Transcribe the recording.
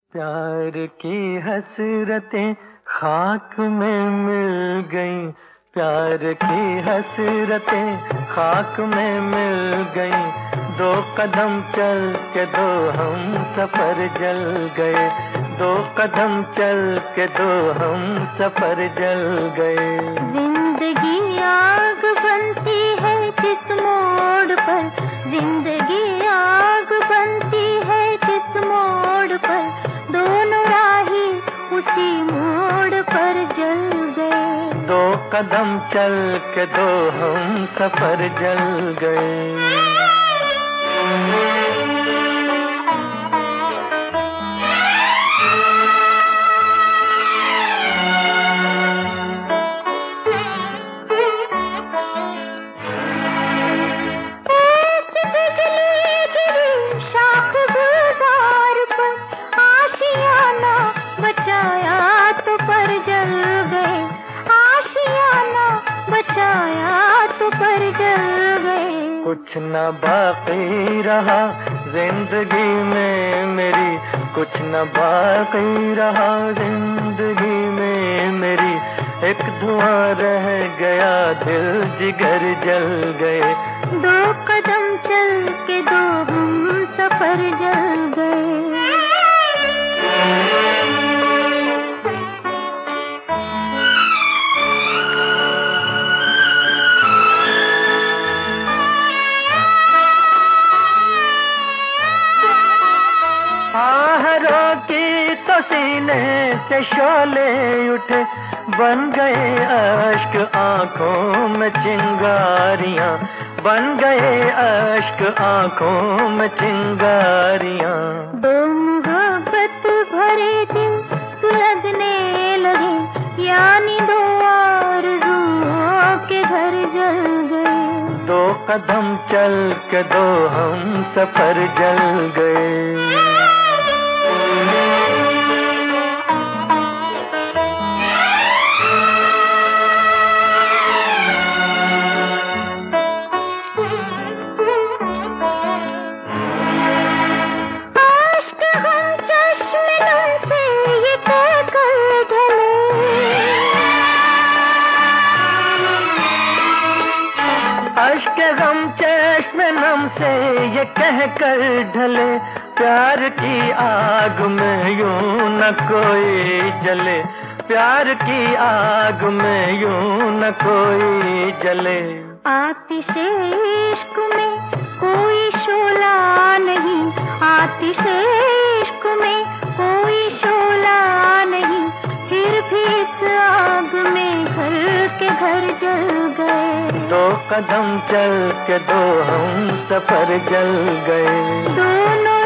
प्यार की हसरतें खाक में मिल गईं, प्यार की हसरतें खाक में मिल गईं। दो कदम चल के दो हम सफर जल गए, दो कदम चल के दो हम सफर जल गए। जिंदगी आग बनती है जिस मोड़ पर, जिंदगी आग बनती है जिस मोड़ पर, दोनों राही उसी मोड़ पर जल गए। दो कदम चल के दो हम सफर जल गए। बचाया तो पर जल गए, आशियाना बचाया तो पर जल गए। कुछ न बाकी रहा जिंदगी में मेरी, कुछ न बाकी रहा जिंदगी में मेरी। एक धुआं रह गया दिल जिगर जल गए। दो कदम चल के दो हम सफर जल गए। आहरों की तो सीने से शोले उठे, बन गए अश्क आंखों में चिंगारियां, बन गए अश्क आंखों में चिंगारियां। दो मोहब्बत भरे दिल सुलगने लगे, यानी दो आरज़ुओं के घर जल गए। दो कदम चल के दो हम सफर जल गए। अश्क गम चश्मे नम से ये कह कर ढले, प्यार की आग में यूं न कोई जले, प्यार की आग में यूं न कोई जले। आतिशे इश्क में कोई शोला नहीं, आतिशे इश्क में कोई शोला नहीं, फिर भी इस आग में घर के घर जल गए। दो कदम चल के दो हम सफर जल गए। दोनों